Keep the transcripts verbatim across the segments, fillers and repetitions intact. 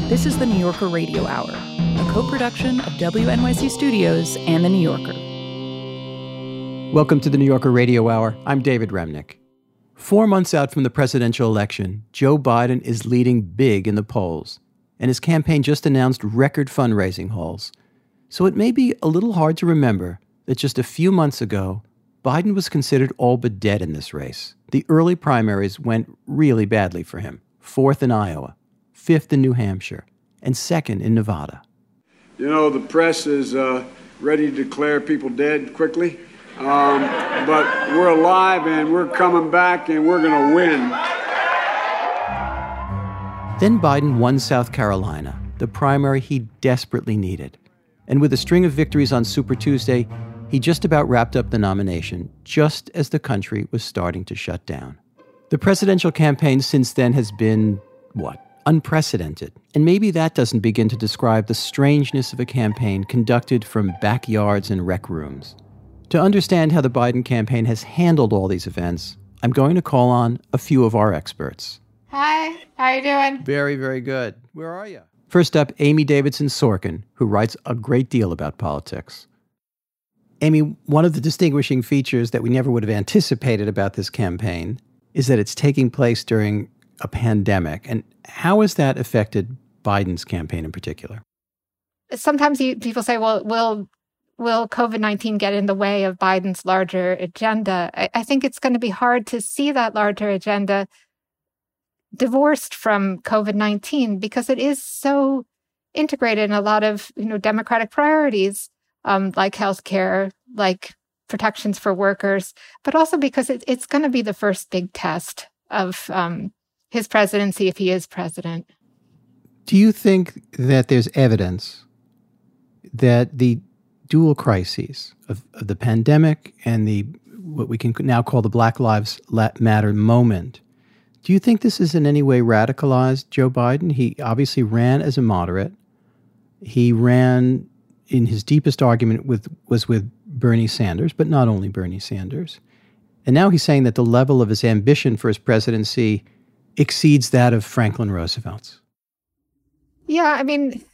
This is the New Yorker Radio Hour, a co-production of W N Y C Studios and The New Yorker. Welcome to the New Yorker Radio Hour. I'm David Remnick. Four months out from the presidential election, Joe Biden is leading big in the polls, and his campaign just announced record fundraising hauls. So it may be a little hard to remember that just a few months ago, Biden was considered all but dead in this race. The early primaries went really badly for him. Fourth in Iowa, fifth in New Hampshire, and second in Nevada. You know, the press is uh, ready to declare people dead quickly, um, but we're alive and we're coming back and we're going to win. Then Biden won South Carolina, the primary he desperately needed. And with a string of victories on Super Tuesday, he just about wrapped up the nomination, just as the country was starting to shut down. The presidential campaign since then has been, what, unprecedented. And maybe that doesn't begin to describe the strangeness of a campaign conducted from backyards and rec rooms. To understand how the Biden campaign has handled all these events, I'm going to call on a few of our experts. Hi, how you doing? Very, very good. Where are you? First up, Amy Davidson Sorkin, who writes a great deal about politics. Amy, one of the distinguishing features that we never would have anticipated about this campaign is that it's taking place during a pandemic. And how has that affected Biden's campaign in particular? Sometimes you, people say, well, will will COVID nineteen get in the way of Biden's larger agenda? I, I think it's going to be hard to see that larger agenda divorced from COVID nineteen because it is so integrated in a lot of, you know, Democratic priorities, um, like healthcare, like protections for workers, but also because it, it's going to be the first big test of um, his presidency if he is president. Do you think that there's evidence that the dual crises of, of the pandemic and the what we can now call the Black Lives Matter moment, do you think this is in any way radicalized Joe Biden? He obviously ran as a moderate. He ran in his deepest argument with was with Bernie Sanders, but not only Bernie Sanders. And now he's saying that the level of his ambition for his presidency exceeds that of Franklin Roosevelt's. Yeah, I mean,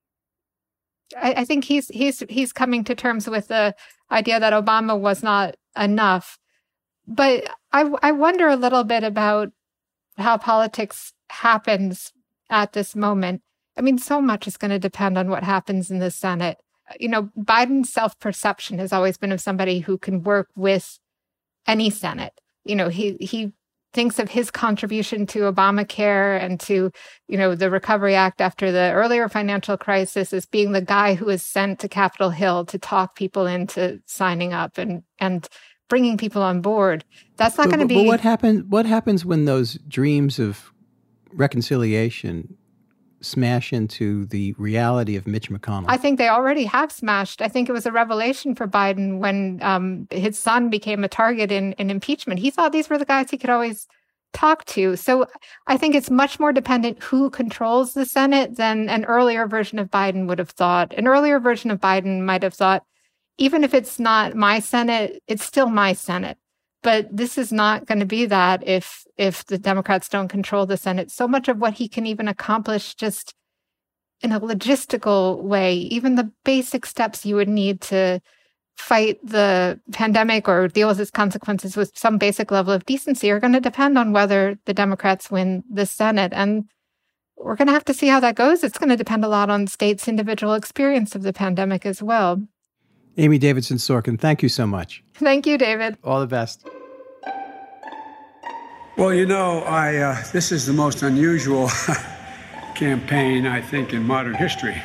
I, I think he's he's he's coming to terms with the idea that Obama was not enough. But I I wonder a little bit about how politics happens at this moment. I mean, so much is going to depend on what happens in the Senate. You know, Biden's self-perception has always been of somebody who can work with any Senate. You know, he he thinks of his contribution to Obamacare and to, you know, the Recovery Act after the earlier financial crisis as being the guy who was sent to Capitol Hill to talk people into signing up and and bringing people on board. That's not going to be... But what happens, what happens when those dreams of reconciliation smash into the reality of Mitch McConnell? I think they already have smashed. I think it was a revelation for Biden when um, his son became a target in, in impeachment. He thought these were the guys he could always talk to. So I think it's much more dependent who controls the Senate than an earlier version of Biden would have thought. An earlier version of Biden might have thought, even if it's not my Senate, it's still my Senate. But this is not going to be that if if the Democrats don't control the Senate. So much of what he can even accomplish just in a logistical way, even the basic steps you would need to fight the pandemic or deal with its consequences with some basic level of decency are going to depend on whether the Democrats win the Senate. And we're going to have to see how that goes. It's going to depend a lot on states' individual experience of the pandemic as well. Amy Davidson Sorkin, thank you so much. Thank you, David. All the best. Well, you know, I uh, this is the most unusual campaign, I think, in modern history.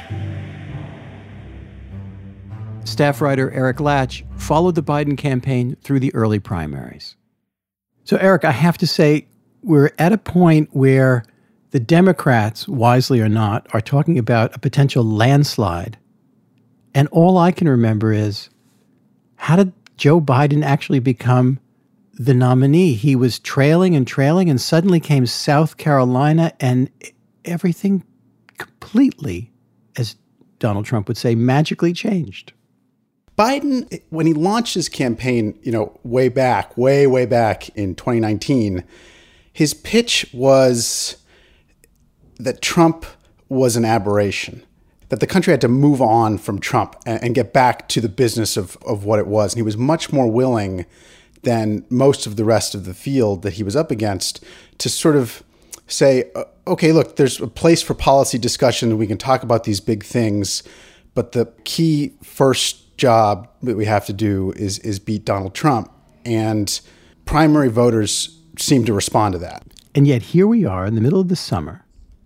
Staff writer Eric Latch followed the Biden campaign through the early primaries. So, Eric, I have to say, we're at a point where the Democrats, wisely or not, are talking about a potential landslide. And all I can remember is, how did Joe Biden actually become the nominee? He was trailing and trailing, and suddenly came South Carolina, and everything completely, as Donald Trump would say, magically changed. Biden, when he launched his campaign, you know, way back, way, way back in twenty nineteen, his pitch was that Trump was an aberration, that the country had to move on from Trump and, and get back to the business of, of what it was. And he was much more willing than most of the rest of the field that he was up against to sort of say, okay, look, there's a place for policy discussion. We can talk about these big things, but the key first job that we have to do is is beat Donald Trump. And primary voters seem to respond to that. And yet here we are in the middle of the summer,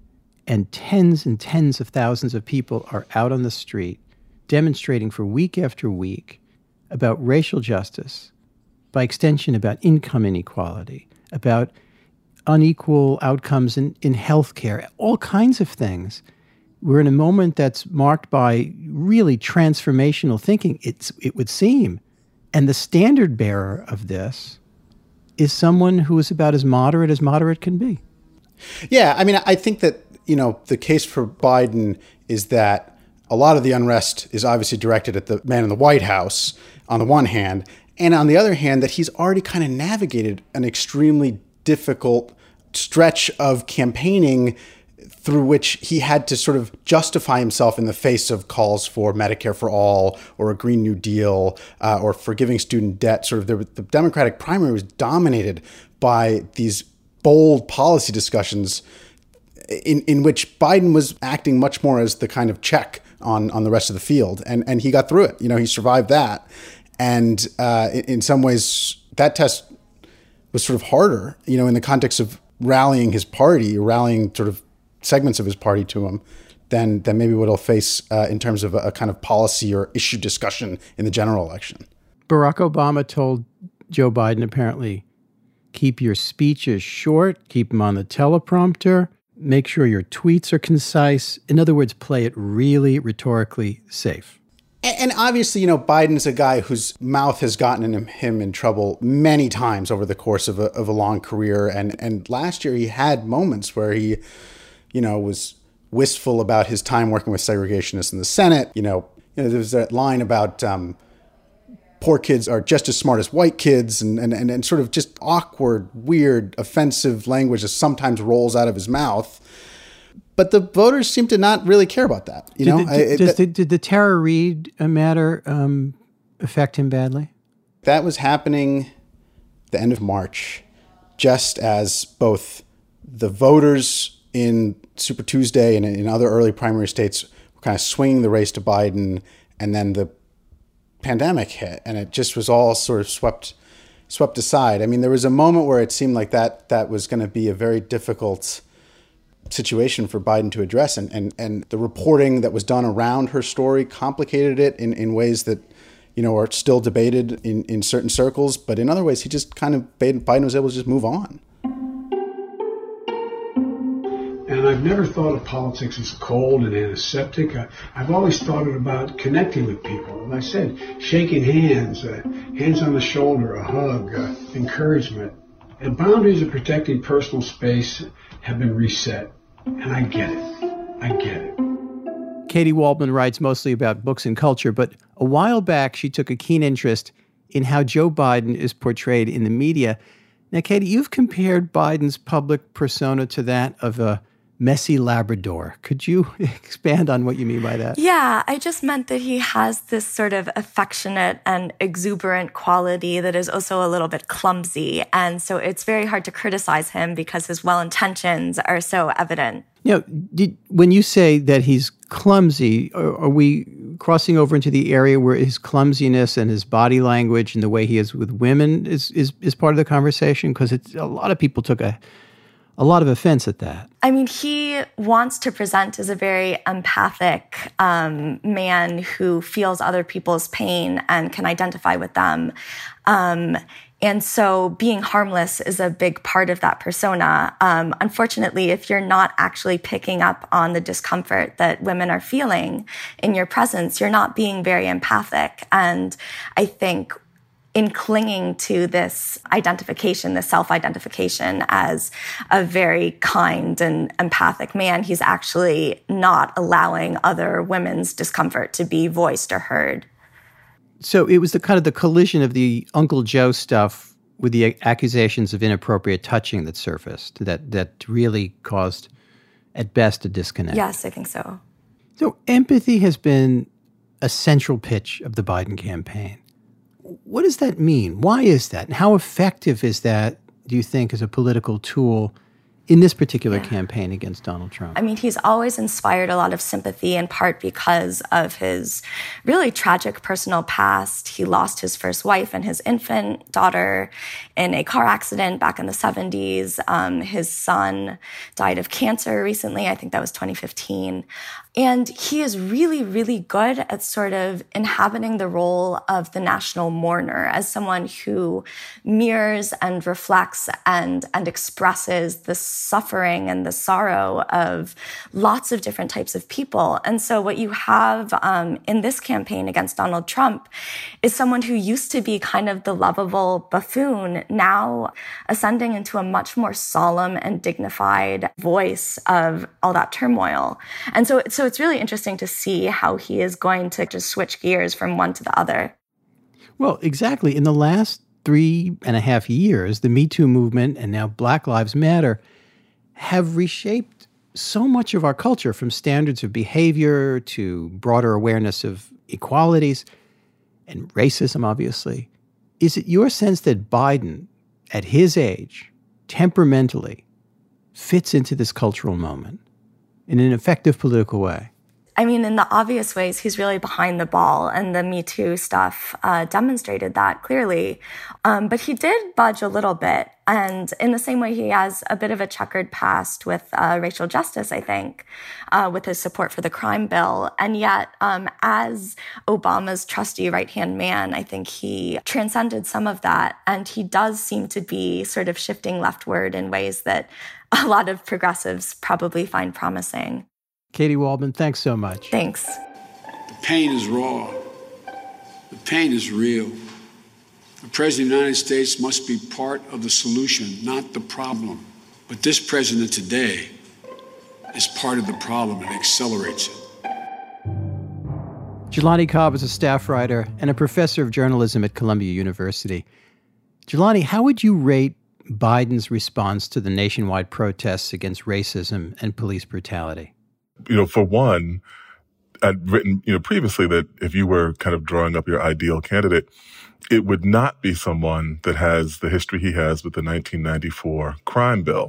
and tens and tens of thousands of people are out on the street demonstrating for week after week about racial justice, by extension about income inequality, about unequal outcomes in, in healthcare, all kinds of things. We're in a moment that's marked by really transformational thinking, it's, it would seem. And the standard bearer of this is someone who is about as moderate as moderate can be. Yeah, I mean, I think that, you know, the case for Biden is that a lot of the unrest is obviously directed at the man in the White House on the one hand, and on the other hand, that he's already kind of navigated an extremely difficult stretch of campaigning through which he had to sort of justify himself in the face of calls for Medicare for all or a Green New Deal uh, or forgiving student debt. Sort of the, the Democratic primary was dominated by these bold policy discussions in, in which Biden was acting much more as the kind of check on, on the rest of the field. And, and he got through it. You know, he survived that. And uh, in, in some ways, that test was sort of harder, you know, in the context of rallying his party, rallying sort of segments of his party to him, than than maybe what he'll face uh, in terms of a, a kind of policy or issue discussion in the general election. Barack Obama told Joe Biden, apparently, keep your speeches short, keep them on the teleprompter, make sure your tweets are concise. In other words, play it really rhetorically safe. And obviously, you know, Biden's a guy whose mouth has gotten him, him in trouble many times over the course of a, of a long career. And, and last year he had moments where he, you know, was wistful about his time working with segregationists in the Senate. You know, you know there was that line about um, poor kids are just as smart as white kids, and, and, and, and sort of just awkward, weird, offensive language that sometimes rolls out of his mouth. But the voters seem to not really care about that. You did know, the, I, did, that, the, did the Tara Reade matter um, affect him badly? That was happening the end of March, just as both the voters in Super Tuesday and in other early primary states were kind of swinging the race to Biden, and then the pandemic hit, and it just was all sort of swept swept aside. I mean, there was a moment where it seemed like that that was going to be a very difficult situation for Biden to address, and, and and the reporting that was done around her story complicated it in, in ways that, you know, are still debated in, in certain circles, but in other ways he just kind of, Biden was able to just move on. And I've never thought of politics as cold and antiseptic. I, I've always thought it about connecting with people. As I said, shaking hands, uh, hands on the shoulder, a hug, uh, encouragement. And boundaries of protecting personal space have been reset. And I get it. I get it. Katie Waldman writes mostly about books and culture, but a while back she took a keen interest in how Joe Biden is portrayed in the media. Now, Katie, you've compared Biden's public persona to that of a messy Labrador. Could you expand on what you mean by that? Yeah, I just meant that he has this sort of affectionate and exuberant quality that is also a little bit clumsy. And so it's very hard to criticize him because his well-intentions are so evident. You know, did, when you say that he's clumsy, are, are we crossing over into the area where his clumsiness and his body language and the way he is with women is is, is part of the conversation? Because it's a lot of people took a a lot of offense at that. I mean, he wants to present as a very empathic um, man who feels other people's pain and can identify with them. Um, and so being harmless is a big part of that persona. Um, unfortunately, if you're not actually picking up on the discomfort that women are feeling in your presence, you're not being very empathic. And I think in clinging to this identification, this self-identification as a very kind and empathic man, he's actually not allowing other women's discomfort to be voiced or heard. So it was the kind of the collision of the Uncle Joe stuff with the accusations of inappropriate touching that surfaced that that really caused at best a disconnect. Yes, I think so. So empathy has been a central pitch of the Biden campaign. What does that mean? Why is that? And how effective is that, do you think, as a political tool in this particular yeah. campaign against Donald Trump? I mean, he's always inspired a lot of sympathy, in part because of his really tragic personal past. He lost his first wife and his infant daughter in a car accident back in the seventies. Um, his son died of cancer recently. I think that was twenty fifteen. And he is really, really good at sort of inhabiting the role of the national mourner as someone who mirrors and reflects and, and expresses the suffering and the sorrow of lots of different types of people. And so what you have um, in this campaign against Donald Trump is someone who used to be kind of the lovable buffoon, now ascending into a much more solemn and dignified voice of all that turmoil. And so, so it's really interesting to see how he is going to just switch gears from one to the other. Well, exactly. In the last three and a half years, the Me Too movement and now Black Lives Matter have reshaped so much of our culture, from standards of behavior to broader awareness of equalities and racism, obviously. Is it your sense that Biden, at his age, temperamentally, fits into this cultural moment in an effective political way? I mean, in the obvious ways, he's really behind the ball, and the Me Too stuff uh, demonstrated that clearly. Um, but he did budge a little bit. And in the same way, he has a bit of a checkered past with uh, racial justice, I think, uh, with his support for the crime bill. And yet, um, as Obama's trusty right-hand man, I think he transcended some of that. And he does seem to be sort of shifting leftward in ways that a lot of progressives probably find promising. Katie Waldman, thanks so much. Thanks. The pain is raw. The pain is real. The President of the United States must be part of the solution, not the problem. But this president today is part of the problem and accelerates it. Jelani Cobb is a staff writer and a professor of journalism at Columbia University. Jelani, how would you rate Biden's response to the nationwide protests against racism and police brutality? You know, for one, I'd written, you know, previously that if you were kind of drawing up your ideal candidate, it would not be someone that has the history he has with the nineteen ninety-four crime bill.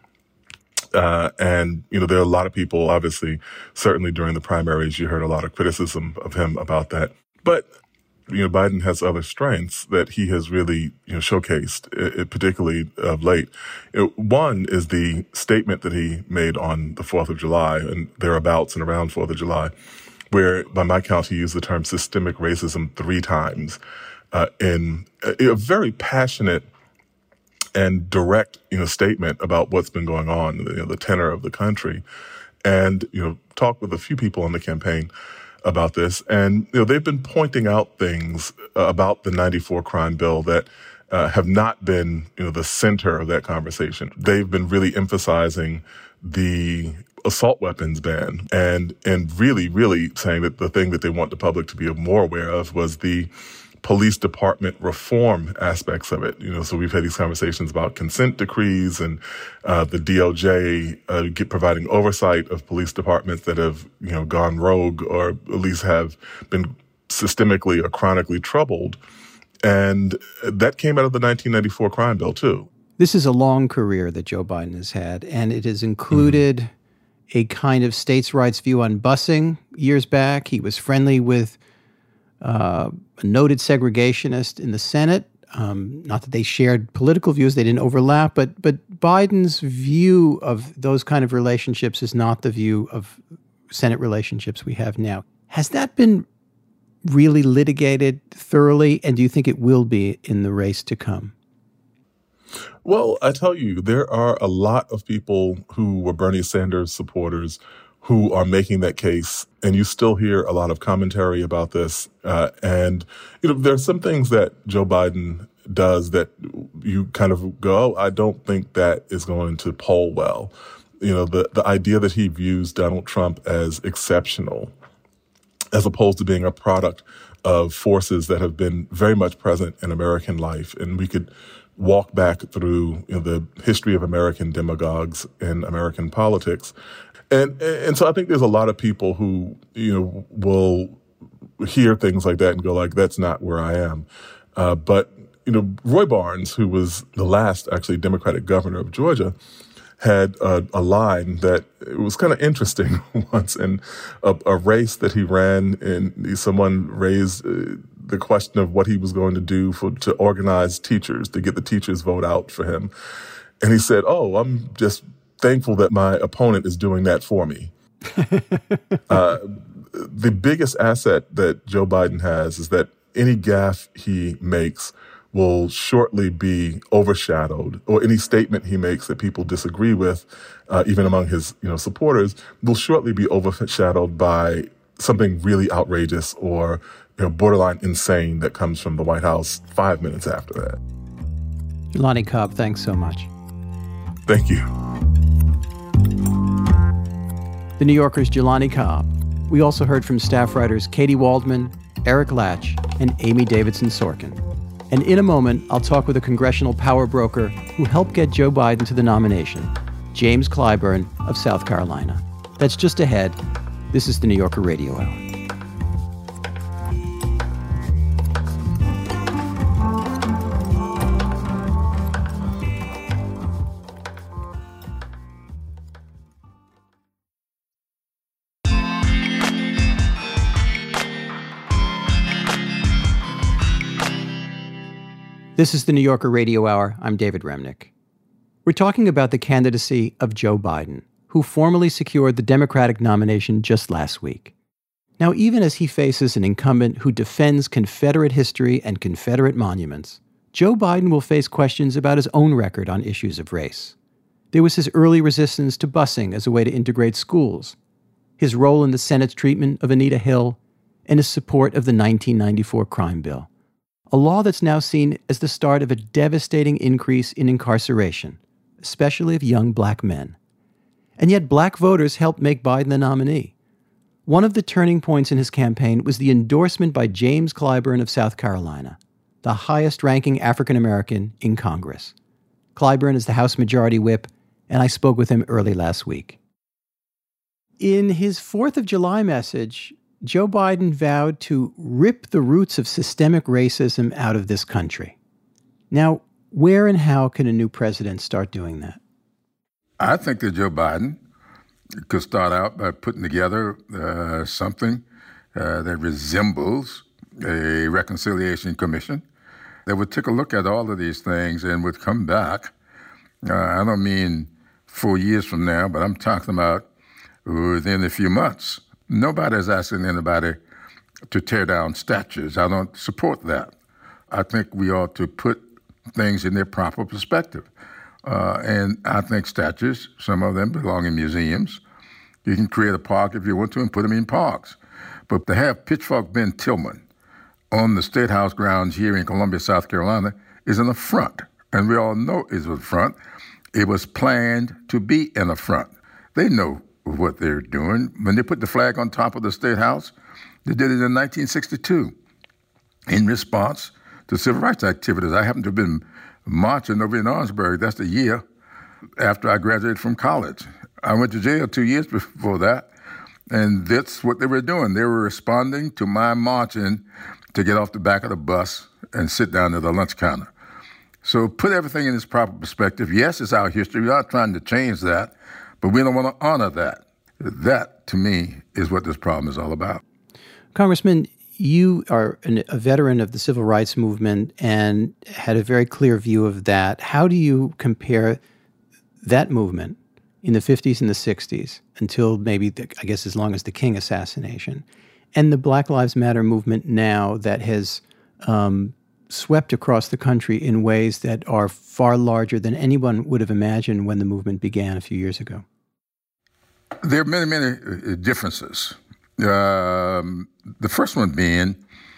Uh, and, you know, there are a lot of people, obviously, certainly during the primaries, you heard a lot of criticism of him about that. But, you know, Biden has other strengths that he has really, you know, showcased, it, particularly of late. You know, one is the statement that he made on the fourth of July and thereabouts and around fourth of July, where, by my count, he used the term systemic racism three times uh, in a, a very passionate and direct, you know, statement about what's been going on, you know, the tenor of the country. And, you know, talked with a few people on the campaign about this. And, you know, they've been pointing out things uh, about the ninety-four crime bill that uh, have not been, you know, the center of that conversation. They've been really emphasizing the assault weapons ban and, and really, really saying that the thing that they want the public to be more aware of was the police department reform aspects of it. You know, so we've had these conversations about consent decrees and uh, the D O J uh, get, providing oversight of police departments that have, you know, gone rogue or at least have been systemically or chronically troubled. And that came out of the nineteen ninety-four crime bill, too. This is a long career that Joe Biden has had, and it has included mm-hmm. a kind of states' rights view on busing years back. He was friendly with Uh, a noted segregationist in the Senate. Um, not that they shared political views, they didn't overlap, but but Biden's view of those kind of relationships is not the view of Senate relationships we have now. Has that been really litigated thoroughly, and do you think it will be in the race to come? Well, I tell you, there are a lot of people who were Bernie Sanders supporters who are making that case, and you still hear a lot of commentary about this. Uh, and, you know, there are some things that Joe Biden does that you kind of go, oh, I don't think that is going to poll well. You know, the, the idea that he views Donald Trump as exceptional, as opposed to being a product of forces that have been very much present in American life. And we could walk back through you know, the history of American demagogues in American politics. And and so I think there's a lot of people who, you know, will hear things like that and go like, that's not where I am. Uh, but, you know, Roy Barnes, who was the last actually Democratic governor of Georgia, had a, a line that it was kind of interesting once in a, a race that he ran, and someone raised uh, the question of what he was going to do for to organize teachers, to get the teachers vote out for him. And he said, oh, I'm just thankful that my opponent is doing that for me. uh, the biggest asset that Joe Biden has is that any gaffe he makes will shortly be overshadowed, or any statement he makes that people disagree with, uh, even among his you know supporters, will shortly be overshadowed by something really outrageous or you know borderline insane that comes from the White House five minutes after that. Jelani Cobb, thanks so much. Thank you. The New Yorker's Jelani Cobb. We also heard from staff writers Katie Waldman, Eric Latch, and Amy Davidson Sorkin. And in a moment, I'll talk with a congressional power broker who helped get Joe Biden to the nomination, James Clyburn of South Carolina. That's just ahead. This is the New Yorker Radio Hour. This is the New Yorker Radio Hour. I'm David Remnick. We're talking about the candidacy of Joe Biden, who formally secured the Democratic nomination just last week. Now, even as he faces an incumbent who defends Confederate history and Confederate monuments, Joe Biden will face questions about his own record on issues of race. There was his early resistance to busing as a way to integrate schools, his role in the Senate's treatment of Anita Hill, and his support of the nineteen ninety-four crime bill. A law that's now seen as the start of a devastating increase in incarceration, especially of young black men. And yet black voters helped make Biden the nominee. One of the turning points in his campaign was the endorsement by James Clyburn of South Carolina, the highest-ranking African-American in Congress. Clyburn is the House Majority Whip, and I spoke with him early last week. In his fourth of July message, Joe Biden vowed to rip the roots of systemic racism out of this country. Now, where and how can a new president start doing that? I think that Joe Biden could start out by putting together uh, something uh, that resembles a reconciliation commission that would take a look at all of these things and would come back. Uh, I don't mean four years from now, but I'm talking about within a few months. Nobody's asking anybody to tear down statues. I don't support that. I think we ought to put things in their proper perspective. Uh, and I think statues, some of them belong in museums. You can create a park if you want to and put them in parks. But to have Pitchfork Ben Tillman on the State House grounds here in Columbia, South Carolina, is an affront. And we all know it's an affront. It was planned to be an affront. They know what they're doing. When they put the flag on top of the State House, they did it in nineteen sixty-two in response to civil rights activities. I happened to have been marching over in Orangeburg. That's the year after I graduated from college. I went to jail two years before that, and that's what they were doing. They were responding to my marching to get off the back of the bus and sit down at the lunch counter. So put everything in its proper perspective. Yes, it's our history. We are trying to change that, but we don't want to honor that. That, to me, is what this problem is all about. Congressman, you are an, a veteran of the civil rights movement and had a very clear view of that. How do you compare that movement in the fifties and the sixties until maybe, the, I guess, as long as the King assassination, and the Black Lives Matter movement now that has um, swept across the country in ways that are far larger than anyone would have imagined when the movement began a few years ago? There are many, many differences. Um, the first one being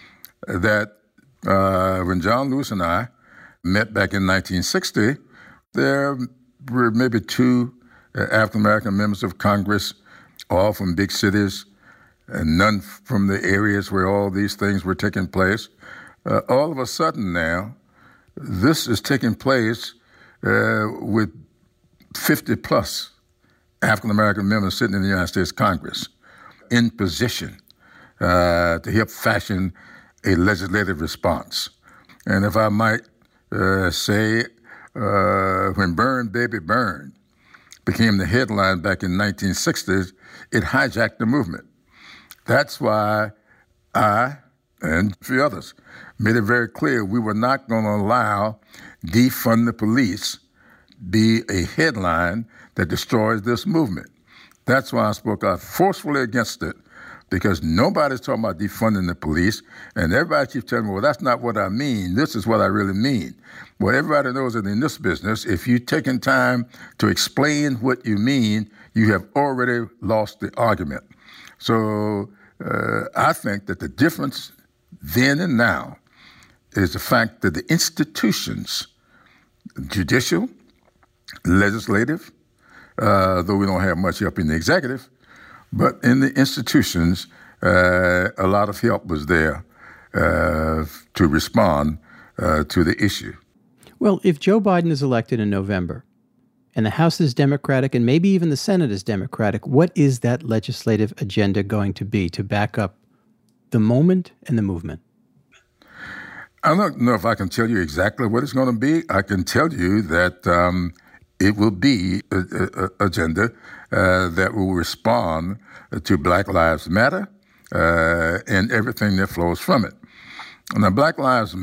that uh, when John Lewis and I met back in nineteen sixty, there were maybe two African-American members of Congress, all from big cities, and none from the areas where all these things were taking place. Uh, all of a sudden now, this is taking place uh, with fifty plus African-American members sitting in the United States Congress in position uh, to help fashion a legislative response. And if I might uh, say, uh, when Burn Baby Burn became the headline back in the nineteen sixties, it hijacked the movement. That's why I and a few others made it very clear we were not going to allow defund the police be a headline that destroys this movement. That's why I spoke out forcefully against it, because nobody's talking about defunding the police, and everybody keeps telling me, well, that's not what I mean. This is what I really mean. Well, everybody knows that in this business, if you've taken time to explain what you mean, you have already lost the argument. So uh, I think that the difference then and now is the fact that the institutions, judicial, legislative, uh, though we don't have much help in the executive, but in the institutions, uh, a lot of help was there uh, to respond uh, to the issue. Well, if Joe Biden is elected in November and the House is Democratic and maybe even the Senate is Democratic, what is that legislative agenda going to be to back up the moment and the movement? I don't know if I can tell you exactly what it's going to be. I can tell you that um, it will be an agenda uh, that will respond to Black Lives Matter uh, and everything that flows from it. Now, Black Lives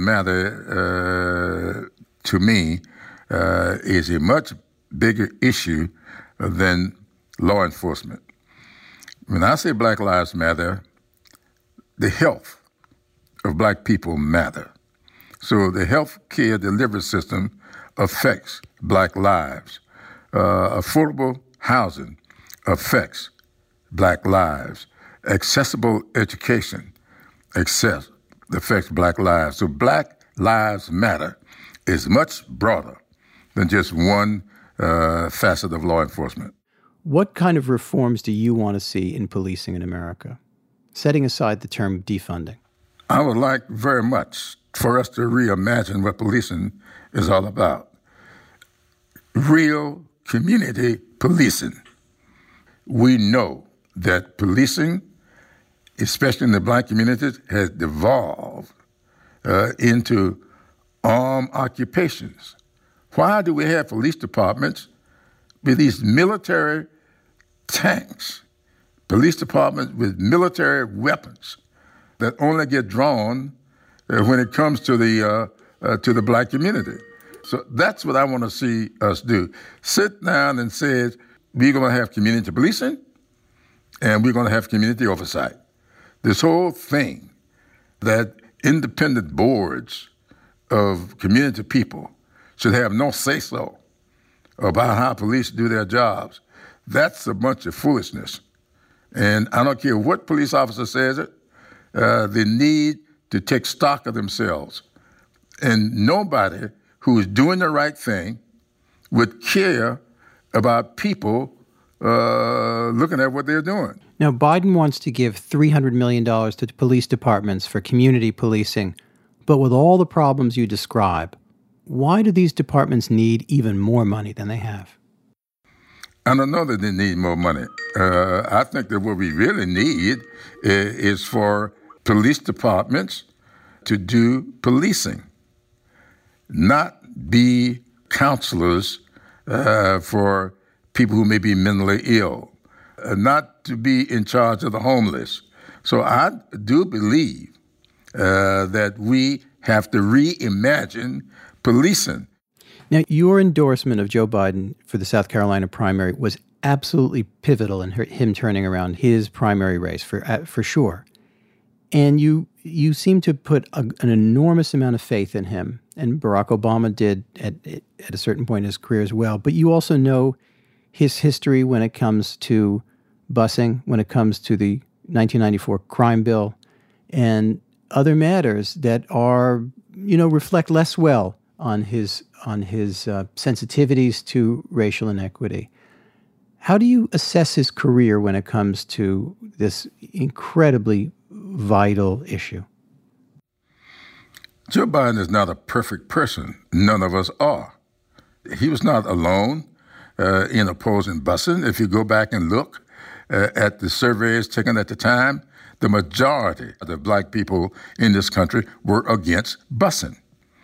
Matter, uh, to me, uh, is a much bigger issue than law enforcement. When I say Black Lives Matter, the health of Black people matter. So the health care delivery system affects Black lives. Uh, affordable housing affects Black lives. Accessible education access affects Black lives. So Black Lives Matter is much broader than just one uh, facet of law enforcement. What kind of reforms do you want to see in policing in America, setting aside the term defunding? I would like very much for us to reimagine what policing is all about. Real community policing. We know that policing, especially in the Black communities, has devolved uh, into armed occupations. Why do we have police departments with these military tanks, police departments with military weapons that only get drawn uh, when it comes to the uh, uh, to the Black community? So that's what I want to see us do. Sit down and say, we're going to have community policing and we're going to have community oversight. This whole thing that independent boards of community people should have no say-so about how police do their jobs, that's a bunch of foolishness. And I don't care what police officer says it, uh, they need to take stock of themselves. And nobody who is doing the right thing would care about people uh, looking at what they're doing. Now, Biden wants to give three hundred million dollars to police departments for community policing, but with all the problems you describe, why do these departments need even more money than they have? I don't know that they need more money. Uh, I think that what we really need is, is for police departments to do policing, not be counselors uh, for people who may be mentally ill, uh, not to be in charge of the homeless. So I do believe uh, that we have to reimagine policing. Now, your endorsement of Joe Biden for the South Carolina primary was absolutely pivotal in her, him turning around his primary race, for uh, for sure. And you you seem to put a, an enormous amount of faith in him, and Barack Obama did at at a certain point in his career as well. But you also know his history when it comes to busing, when it comes to the nineteen ninety-four crime bill, and other matters that are, you know, reflect less well on his on his uh, sensitivities to racial inequity. How do you assess his career when it comes to this incredibly vital issue? Joe Biden is not a perfect person. None of us are. He was not alone uh, in opposing busing. If you go back and look uh, at the surveys taken at the time, the majority of the black people in this country were against busing.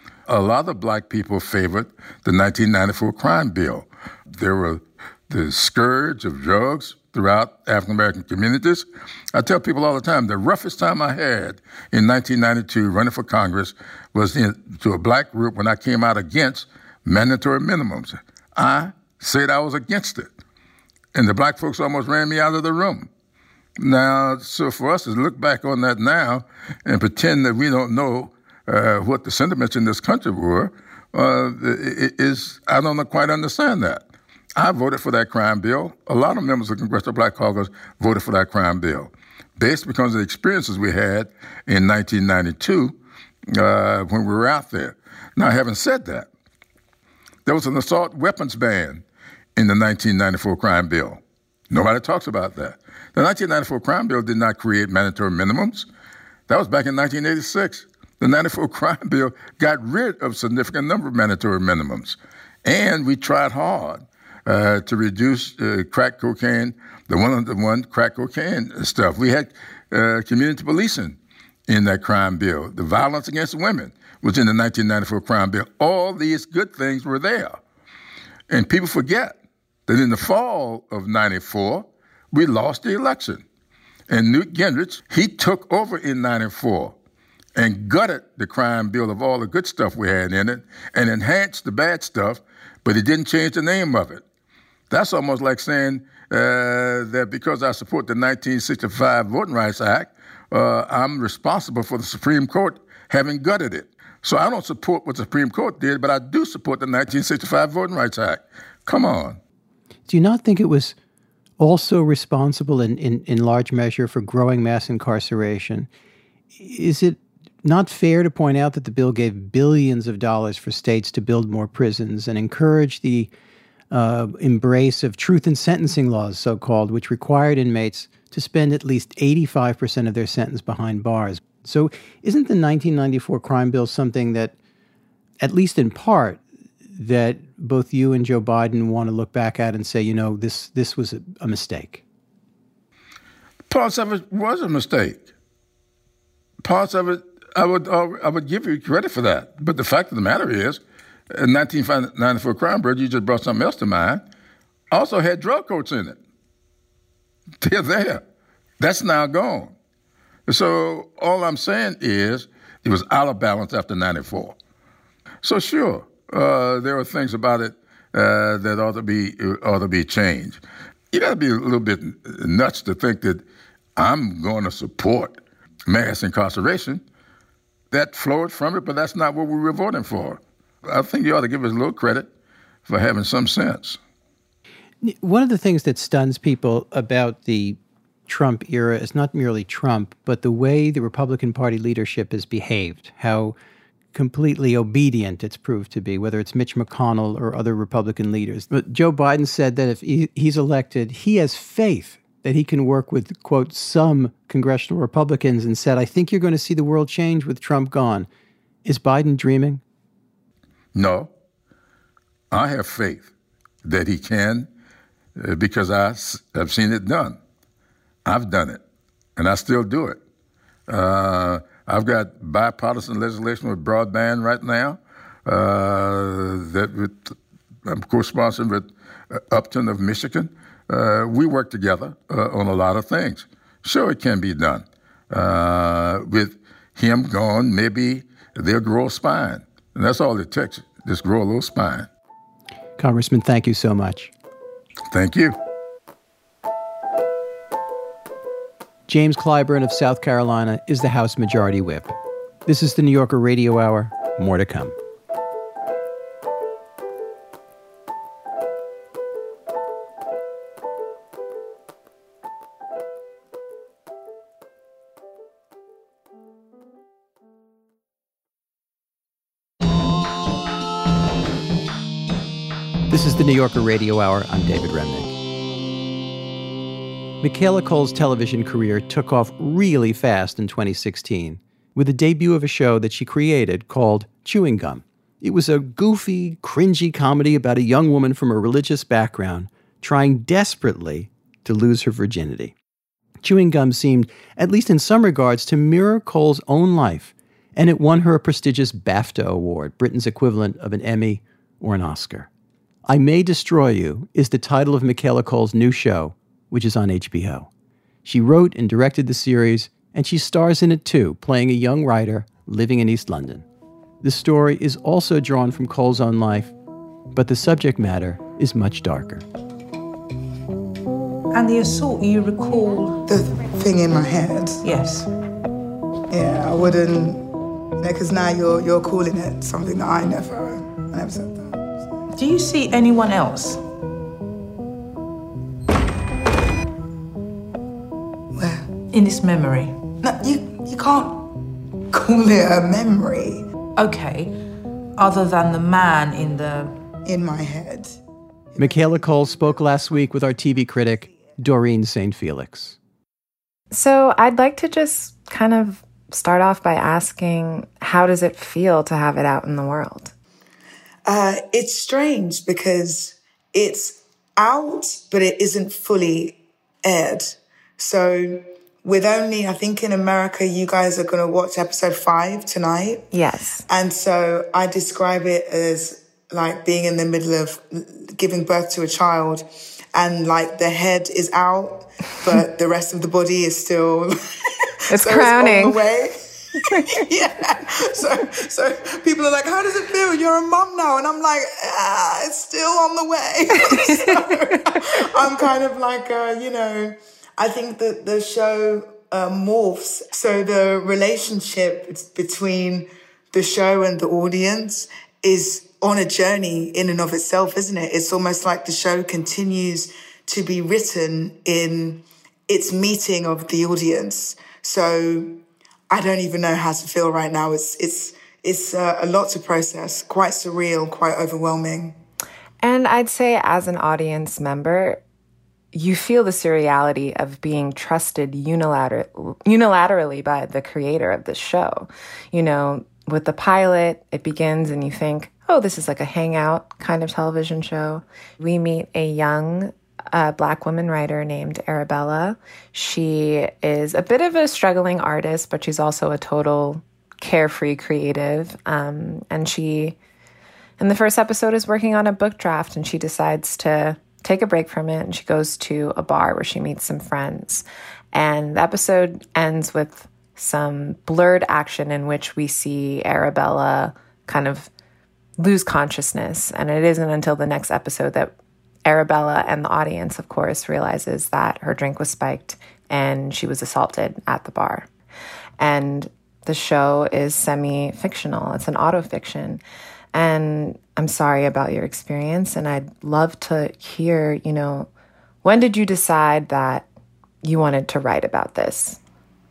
A lot of black people favored the nineteen ninety-four crime bill. There were the scourge of drugs throughout African-American communities. I tell people all the time, the roughest time I had in nineteen ninety-two running for Congress was in, to a black group when I came out against mandatory minimums. I said I was against it. And the black folks almost ran me out of the room. Now, so for us to look back on that now and pretend that we don't know uh, what the sentiments in this country were, uh, is, I don't quite understand that. I voted for that crime bill. A lot of members of the Congressional Black Caucus voted for that crime bill, based because of the experiences we had in nineteen ninety-two uh, when we were out there. Now, having said that, there was an assault weapons ban in the nineteen ninety-four crime bill. Nobody talks about that. The nineteen ninety-four crime bill did not create mandatory minimums. That was back in nineteen eighty-six. The ninety-four crime bill got rid of a significant number of mandatory minimums. And we tried hard uh, to reduce uh, crack cocaine, the one-on-one crack cocaine stuff. We had uh, community policing in that crime bill. The violence against women was in the nineteen ninety-four crime bill. All these good things were there. And people forget that in the fall of ninety-four, we lost the election. And Newt Gingrich, he took over in ninety-four and gutted the crime bill of all the good stuff we had in it and enhanced the bad stuff, but he didn't change the name of it. That's almost like saying uh, that because I support the nineteen sixty-five Voting Rights Act, uh, I'm responsible for the Supreme Court having gutted it. So I don't support what the Supreme Court did, but I do support the nineteen sixty-five Voting Rights Act. Come on. Do you not think it was also responsible in, in, in large measure for growing mass incarceration? Is it not fair to point out that the bill gave billions of dollars for states to build more prisons and encourage the uh, embrace of truth in sentencing laws, so-called, which required inmates to spend at least eighty-five percent of their sentence behind bars? So isn't the nineteen ninety-four crime bill something that, at least in part, that both you and Joe Biden want to look back at and say, you know, this this was a, a mistake? Parts of it was a mistake. Parts of it, I would I would give you credit for that. But the fact of the matter is, in nineteen ninety-four crime bill, you just brought something else to mind, also had drug courts in it. They're there. That's now gone. So all I'm saying is it was out of balance after ninety-four. So sure, uh, there are things about it uh, that ought to be ought to be changed. You got to be a little bit nuts to think that I'm going to support mass incarceration. That flowed from it, but that's not what we were voting for. I think you ought to give us a little credit for having some sense. One of the things that stuns people about the Trump era is not merely Trump, but the way the Republican Party leadership has behaved, how completely obedient it's proved to be, whether it's Mitch McConnell or other Republican leaders. But Joe Biden said that if he, he's elected, he has faith that he can work with, quote, some congressional Republicans, and said, I think you're going to see the world change with Trump gone. Is Biden dreaming? No. I have faith that he can uh, because I, I've seen it done. I've done it, and I still do it. Uh, I've got bipartisan legislation with broadband right now uh, that with, I'm co-sponsoring with uh, Upton of Michigan. Uh, we work together uh, on a lot of things. Sure, it can be done. Uh, with him gone, maybe they'll grow a spine. And that's all it takes, just grow a little spine. Congressman, thank you so much. Thank you. James Clyburn of South Carolina is the House Majority Whip. This is the New Yorker Radio Hour. More to come. This is the New Yorker Radio Hour. I'm David Remnick. Michaela Coel's television career took off really fast in twenty sixteen with the debut of a show that she created called Chewing Gum. It was a goofy, cringy comedy about a young woman from a religious background trying desperately to lose her virginity. Chewing Gum seemed, at least in some regards, to mirror Cole's own life, and it won her a prestigious BAFTA award, Britain's equivalent of an Emmy or an Oscar. I May Destroy You is the title of Michaela Cole's new show, which is on H B O. She wrote and directed the series, and she stars in it too, playing a young writer living in East London. The story is also drawn from Cole's own life, but the subject matter is much darker. And the assault, you recall? The thing in my head? Yes. Yeah, I wouldn't, because now you're you're calling it something that I never, I never said that. Do you see anyone else? Where? In this memory? No, you, you can't call it a memory. Okay, other than the man in the... In my head. Michaela Cole spoke last week with our T V critic, Doreen Saint Felix. So I'd like to just kind of start off by asking, how does it feel to have it out in the world? Uh, it's strange because it's out, but it isn't fully aired. So with only, I think in America, you guys are going to watch episode five tonight. Yes. And so I describe it as like being in the middle of giving birth to a child, and like the head is out, but the rest of the body is still it's so crowning. It's on the way. Yeah. So so people are like, how does it feel? You're a mum now. And I'm like, ah, it's still on the way. So I'm kind of like, uh, you know, I think that the show uh, morphs. So the relationship between the show and the audience is on a journey in and of itself, isn't it? It's almost like the show continues to be written in its meeting of the audience. So I don't even know how to feel right now. It's it's it's uh, a lot to process, quite surreal, quite overwhelming. And I'd say as an audience member, you feel the surreality of being trusted unilater- unilaterally by the creator of the show. You know, with the pilot, it begins and you think, oh, this is like a hangout kind of television show. We meet a young uh, Black woman writer named Arabella. She is a bit of a struggling artist, but she's also a total carefree creative. Um, and she, in the first episode, is working on a book draft, and she decides to take a break from it, and she goes to a bar where she meets some friends. And the episode ends with some blurred action in which we see Arabella kind of lose consciousness. And it isn't until the next episode that Arabella and the audience, of course, realizes that her drink was spiked and she was assaulted at the bar. And the show is semi-fictional. It's an autofiction. And I'm sorry about your experience. And I'd love to hear, you know, when did you decide that you wanted to write about this?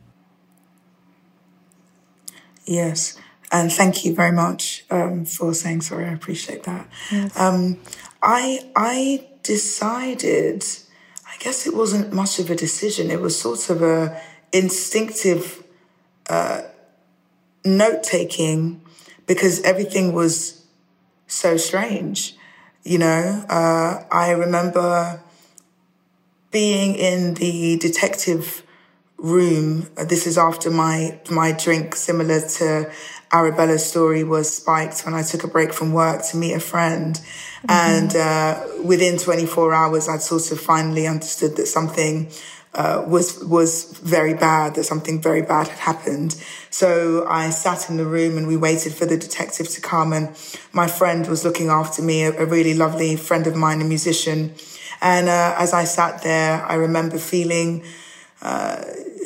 Yes. And thank you very much um, for saying sorry. I appreciate that. Yes. Um, I I decided, I guess it wasn't much of a decision. It was sort of a instinctive uh, note-taking because everything was so strange. You know, uh, I remember being in the detective room. This is after my my drink, similar to Arabella's story, was spiked when I took a break from work to meet a friend. Mm-hmm. And uh, within twenty-four hours, I'd sort of finally understood that something uh, was was very bad, that something very bad had happened. So I sat in the room and we waited for the detective to come. And my friend was looking after me, a, a really lovely friend of mine, a musician. And uh, as I sat there, I remember feeling Uh,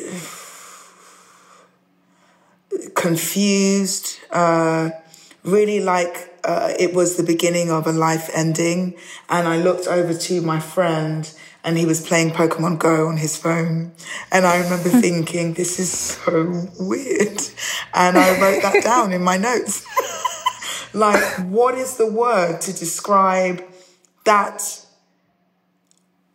confused, uh, really like uh, it was the beginning of a life ending. And I looked over to my friend and he was playing Pokemon Go on his phone. And I remember thinking, this is so weird. And I wrote that down in my notes. Like, what is the word to describe that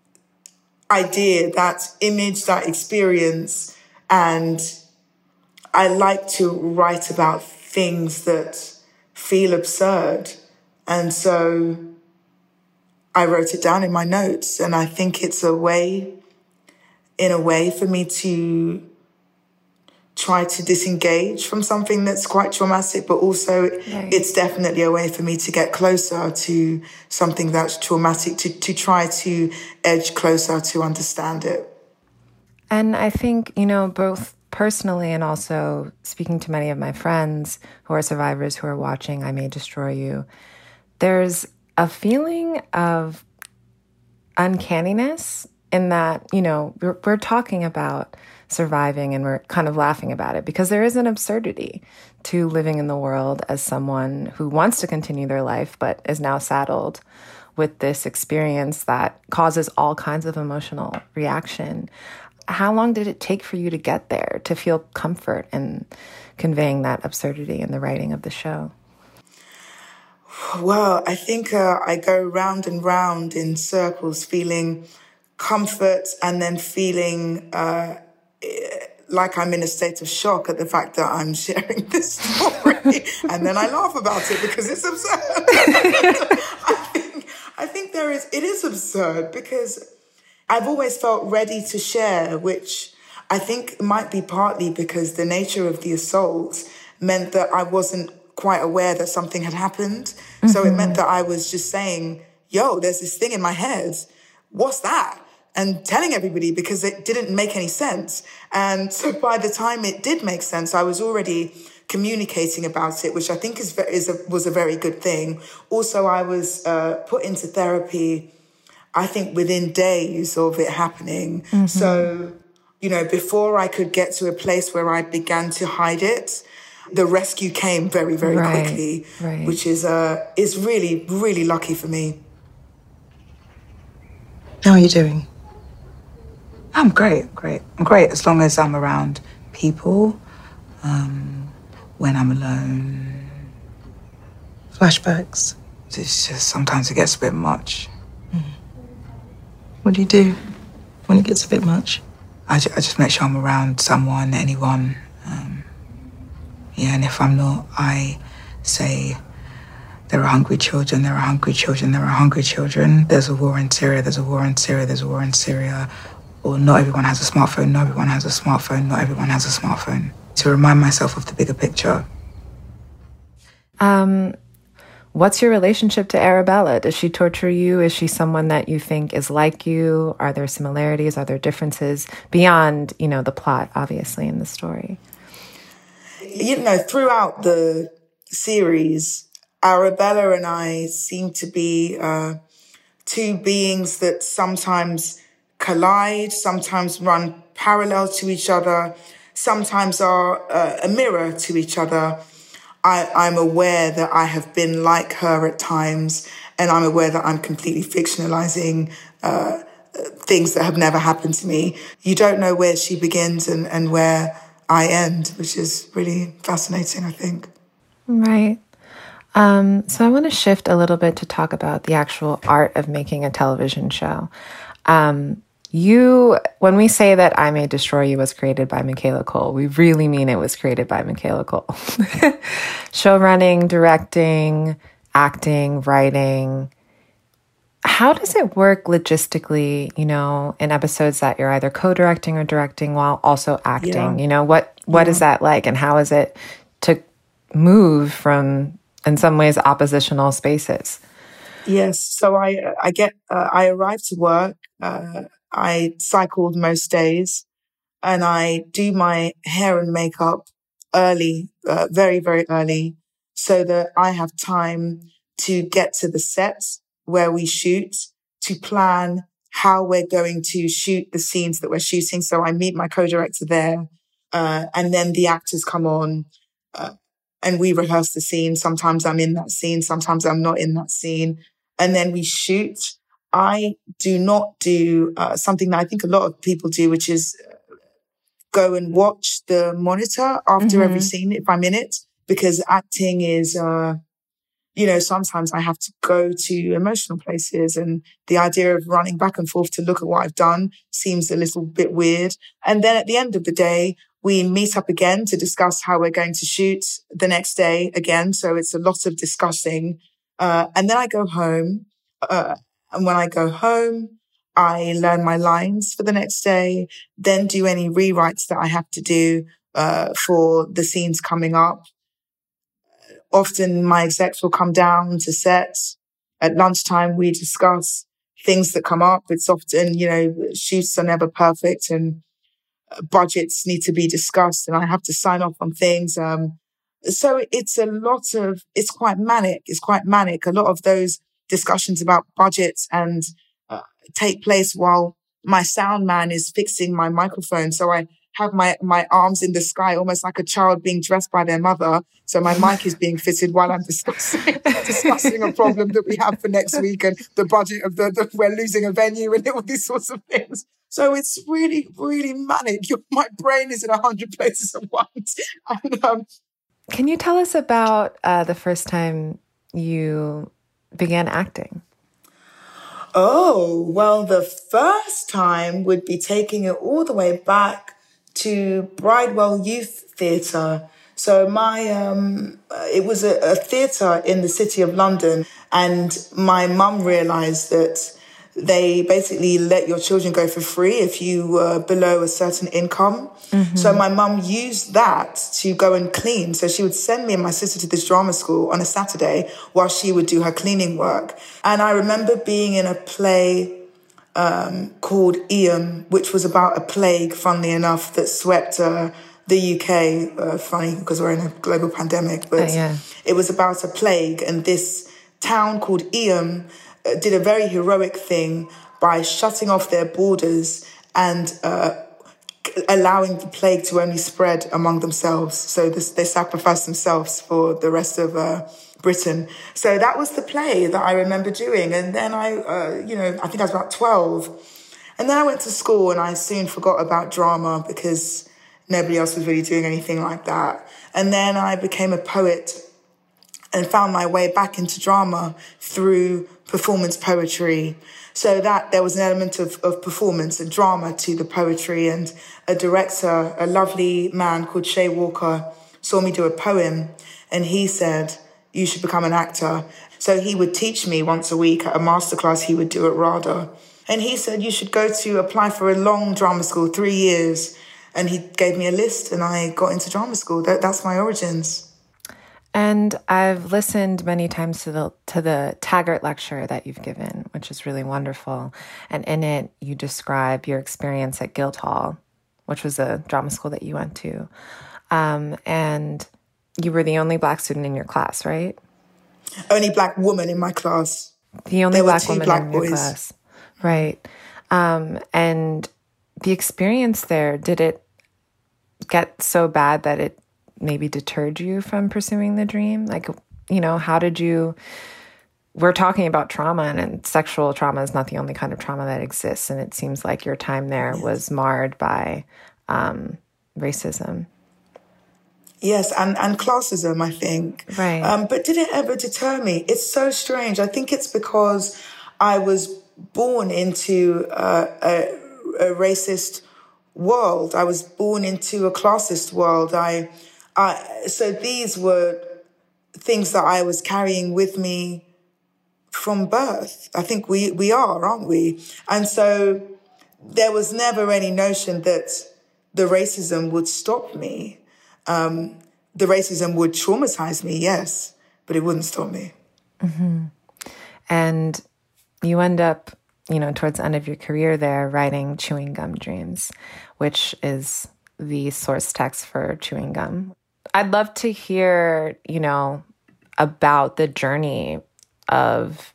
idea, that image, that experience? And I like to write about things that feel absurd. And so I wrote it down in my notes, and I think it's a way, in a way, for me to try to disengage from something that's quite traumatic, but also right. It's definitely a way for me to get closer to something that's traumatic, to, to try to edge closer to understand it. And I think, you know, both personally and also speaking to many of my friends who are survivors who are watching I May Destroy You, there's a feeling of uncanniness in that, you know, we're, we're talking about surviving and we're kind of laughing about it because there is an absurdity to living in the world as someone who wants to continue their life but is now saddled with this experience that causes all kinds of emotional reaction. How long did it take for you to get there, to feel comfort in conveying that absurdity in the writing of the show? Well, I think uh, I go round and round in circles, feeling comfort and then feeling uh, like I'm in a state of shock at the fact that I'm sharing this story. And then I laugh about it because it's absurd. I think, I think there is, it is absurd because I've always felt ready to share, which I think might be partly because the nature of the assault meant that I wasn't quite aware that something had happened. Mm-hmm. So it meant that I was just saying, yo, there's this thing in my head. What's that? And telling everybody because it didn't make any sense. And so by the time it did make sense, I was already communicating about it, which I think is, is a, was a very good thing. Also, I was uh, put into therapy, I think, within days of it happening. Mm-hmm. So, you know, before I could get to a place where I began to hide it, the rescue came very, very right, quickly, right. which is uh, is really, really lucky for me. How are you doing? I'm great, great. I'm great as long as I'm around people, um, when I'm alone. Flashbacks? It's just, sometimes it gets a bit much. Mm. What do you do when it gets a bit much? I, ju- I just make sure I'm around someone, anyone. Um, yeah, and if I'm not, I say, there are hungry children, there are hungry children, there are hungry children. There's a war in Syria, there's a war in Syria, there's a war in Syria. Or not everyone has a smartphone, not everyone has a smartphone, not everyone has a smartphone. To remind myself of the bigger picture. Um, what's your relationship to Arabella? Does she torture you? Is she someone that you think is like you? Are there similarities? Are there differences beyond, you know, the plot, obviously, in the story? You know, throughout the series, Arabella and I seem to be uh, two beings that sometimes collide, sometimes run parallel to each other, sometimes are uh, a mirror to each other. I, I'm aware that I have been like her at times, and I'm aware that I'm completely fictionalizing uh, things that have never happened to me. You don't know where she begins and, and where I end, which is really fascinating, I think. Right. Um, so I want to shift a little bit to talk about the actual art of making a television show. Um, you, when we say that I May Destroy You was created by Michaela Coel, we really mean it was created by Michaela Coel. Show running, directing, acting, writing. How does it work logistically, you know, in episodes that you're either co-directing or directing while also acting? Yeah. You know, what what yeah. is that like, and how is it to move from, in some ways, oppositional spaces? Yes. So I I get uh, I arrive to work. Uh, I cycled most days, and I do my hair and makeup early, uh, very very early, so that I have time to get to the sets where we shoot, to plan how we're going to shoot the scenes that we're shooting. So I meet my co-director there, uh, and then the actors come on. Uh, And we rehearse the scene. Sometimes I'm in that scene. Sometimes I'm not in that scene. And then we shoot. I do not do uh, something that I think a lot of people do, which is go and watch the monitor after mm-hmm. every scene if I'm in it. Because acting is, uh, you know, sometimes I have to go to emotional places. And the idea of running back and forth to look at what I've done seems a little bit weird. And then at the end of the day, we meet up again to discuss how we're going to shoot the next day again. So it's a lot of discussing. Uh, and then I go home. Uh, and when I go home, I learn my lines for the next day, then do any rewrites that I have to do uh, for the scenes coming up. Often my execs will come down to set. At lunchtime, we discuss things that come up. It's often, you know, shoots are never perfect and budgets need to be discussed and I have to sign off on things. Um, so it's a lot of, it's quite manic. It's quite manic. A lot of those discussions about budgets and uh, take place while my sound man is fixing my microphone. So I have my, my arms in the sky, almost like a child being dressed by their mother. So my mic is being fitted while I'm discussing, discussing a problem that we have for next week and the budget of the, the we're losing a venue and all these sorts of things. So it's really, really manic. My brain is in a hundred places at once. And, um, Can you tell us about uh, the first time you began acting? Oh, well, the first time would be taking it all the way back to Bridewell Youth Theatre. So my, um, it was a, a theatre in the City of London, and my mum realised that they basically let your children go for free if you were below a certain income. Mm-hmm. So my mum used that to go and clean. So she would send me and my sister to this drama school on a Saturday while she would do her cleaning work. And I remember being in a play um, called Eam, which was about a plague, funnily enough, that swept uh, the U K. Uh, funny, because we're in a global pandemic. But oh, yeah. It was about a plague, and this town called Eam did a very heroic thing by shutting off their borders and uh, allowing the plague to only spread among themselves. So this, they sacrificed themselves for the rest of uh, Britain. So that was the play that I remember doing. And then I, uh, you know, I think I was about twelve. And then I went to school and I soon forgot about drama because nobody else was really doing anything like that. And then I became a poet and found my way back into drama through performance poetry. So that there was an element of, of performance and drama to the poetry. And a director, a lovely man called Shay Walker, saw me do a poem and he said, you should become an actor. So he would teach me once a week at a masterclass he would do at RADA. And he said, you should go to apply for a long drama school, three years. And he gave me a list and I got into drama school. That, that's my origins. And I've listened many times to the to the Taggart lecture that you've given, which is really wonderful. And in it, you describe your experience at Guildhall, which was a drama school that you went to. Um, and you were the only Black student in your class, right? Only Black woman in my class. The only there Black were two woman black in boys. your class. Right. Um, and the experience there, did it get so bad that it maybe deterred you from pursuing the dream? Like, you know, how did you, we're talking about trauma, and, and sexual trauma is not the only kind of trauma that exists. And it seems like your time there yes. was marred by um, racism. Yes, and, and classism, I think. Right. Um, but did it ever deter me? It's so strange. I think it's because I was born into uh, a, a racist world. I was born into a classist world. I I, so these were things that I was carrying with me from birth. I think we, we are, aren't we? And so there was never any notion that the racism would stop me. Um, the racism would traumatize me, yes, but it wouldn't stop me. Mm-hmm. And you end up, you know, towards the end of your career there, writing Chewing Gum Dreams, which is the source text for Chewing Gum. I'd love to hear, you know, about the journey of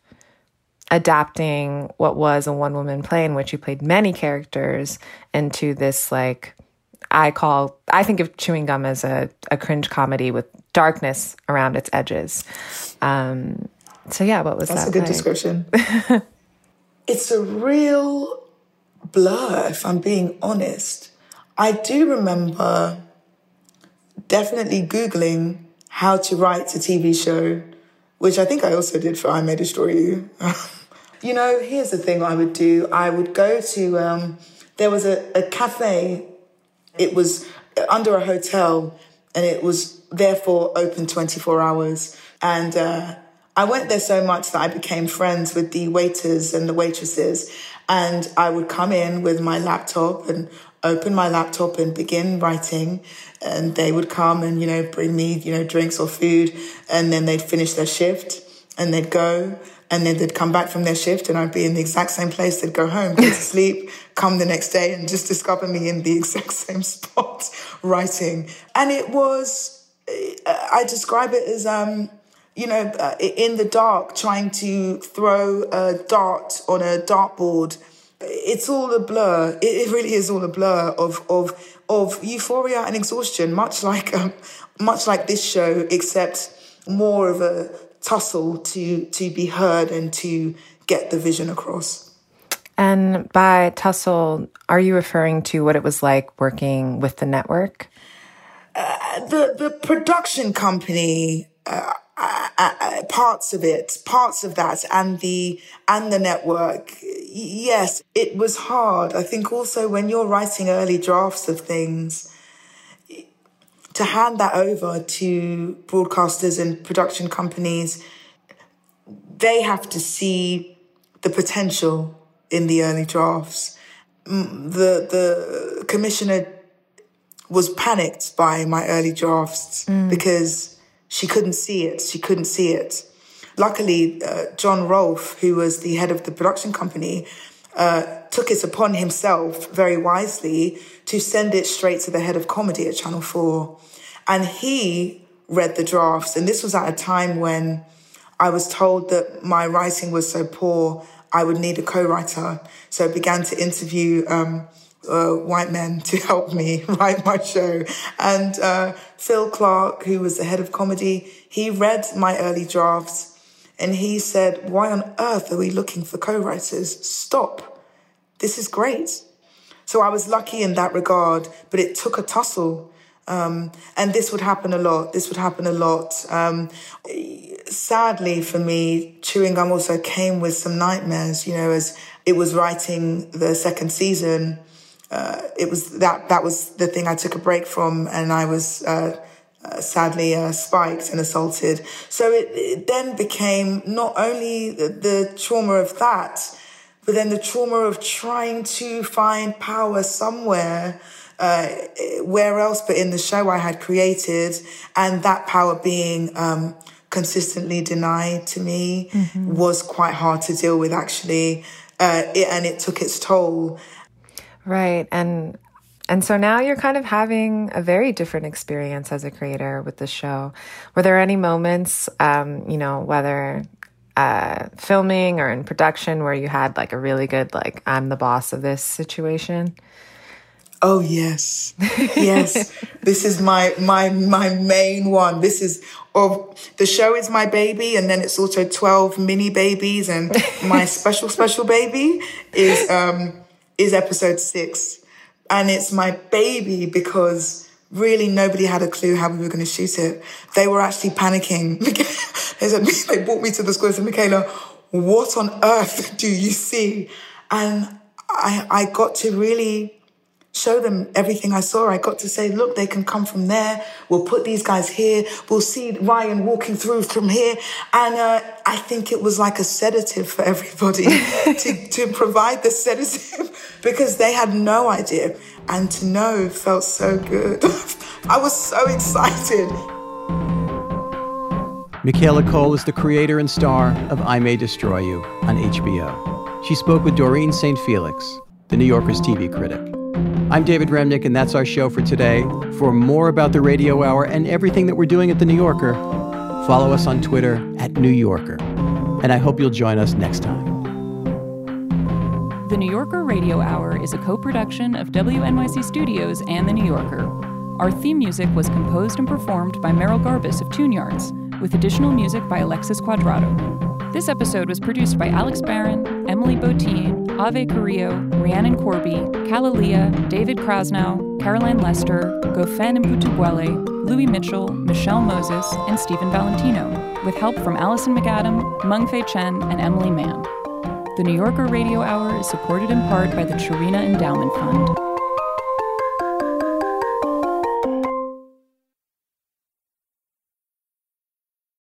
adapting what was a one-woman play in which you played many characters into this, like, I call, I think of Chewing Gum as a, a cringe comedy with darkness around its edges. Um, so yeah, what was That's that That's a good like? description. It's a real blur, if I'm being honest. I do remember definitely Googling how to write a T V show, which I think I also did for I May Destroy You. You know, here's the thing I would do. I would go to, um, there was a, a cafe It was under a hotel, and it was therefore open twenty-four hours. And uh, I went there so much that I became friends with the waiters and the waitresses. And I would come in with my laptop and open my laptop and begin writing. And they would come and, you know, bring me, you know, drinks or food. And then they'd finish their shift and they'd go. And then they'd come back from their shift and I'd be in the exact same place. They'd go home, go to sleep, come the next day and just discover me in the exact same spot writing. And it was, I describe it as, um, you know, uh, in the dark, trying to throw a dart on a dartboard. It's all a blur. It, it really is all a blur of of of euphoria and exhaustion, much like um, much like this show, except more of a tussle to to be heard and to get the vision across. And by tussle, are you referring to what it was like working with the network? Uh, the the production company. Uh, Uh, uh, parts of it, parts of that, and the and the network. Yes, it was hard. I think also when you're writing early drafts of things, to hand that over to broadcasters and production companies, they have to see the potential in the early drafts. The the commissioner was panicked by my early drafts mm. because she couldn't see it. She couldn't see it. Luckily, uh, John Rolfe, who was the head of the production company, uh, took it upon himself very wisely to send it straight to the head of comedy at Channel four. And he read the drafts. And this was at a time when I was told that my writing was so poor, I would need a co-writer. So I began to interview um, Uh, white men to help me write my show. And uh, Phil Clark, who was the head of comedy, he read my early drafts and he said, why on earth are we looking for co-writers? Stop. This is great. So I was lucky in that regard, but it took a tussle. Um, and this would happen a lot. This would happen a lot. Um, sadly for me, Chewing Gum also came with some nightmares, you know, as it was writing the second season. Uh, it was that that was the thing I took a break from, and I was uh, uh, sadly uh, spiked and assaulted. So it, it then became not only the, the trauma of that, but then the trauma of trying to find power somewhere, uh, where else but in the show I had created, and that power being um, consistently denied to me mm-hmm. was quite hard to deal with, actually, uh, it, and it took its toll. Right. And and so now you're kind of having a very different experience as a creator with the show. Were there any moments, um, you know, whether uh, filming or in production where you had like a really good, like, I'm the boss of this situation? Oh, yes. Yes. This is my my my main one. This is, of the show is my baby, and then it's also twelve mini babies, and my special, special baby is... Um, is episode six. And it's my baby because really nobody had a clue how we were going to shoot it. They were actually panicking. they, said, they brought me to the school and said, Michaela, what on earth do you see? And I, I got to really show them everything I saw. I got to say, look, they can come from there. We'll put these guys here. We'll see Ryan walking through from here. And uh, I think it was like a sedative for everybody to, to provide the sedative because they had no idea. And to know felt so good. I was so excited. Michaela Coel is the creator and star of I May Destroy You on H B O. She spoke with Doreen Saint Felix, the New Yorker's T V critic. I'm David Remnick, and that's our show for today. For more about the Radio Hour and everything that we're doing at The New Yorker, follow us on Twitter at New Yorker. And I hope you'll join us next time. The New Yorker Radio Hour is a co-production of W N Y C Studios and The New Yorker. Our theme music was composed and performed by Merrill Garbus of Tune Yards, with additional music by Alexis Quadrado. This episode was produced by Alex Barron, Emily Botine, Ave Carrillo, Rhiannon Corby, Kalalia, David Krasnow, Caroline Lester, Gofen Mbutubwele, Louis Mitchell, Michelle Moses, and Stephen Valentino, with help from Allison McAdam, Mengfei Chen, and Emily Mann. The New Yorker Radio Hour is supported in part by the Chirina Endowment Fund.